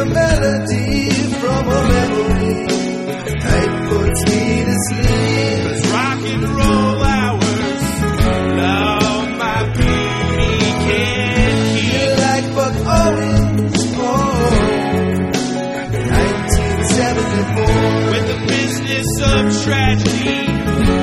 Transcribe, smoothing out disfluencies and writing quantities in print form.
a melody from a memory. It puts me to sleep. 'Cause rock and roll hours, love my beauty can't keep. Like Buck Owens, oh, 1974. With the business of tragedy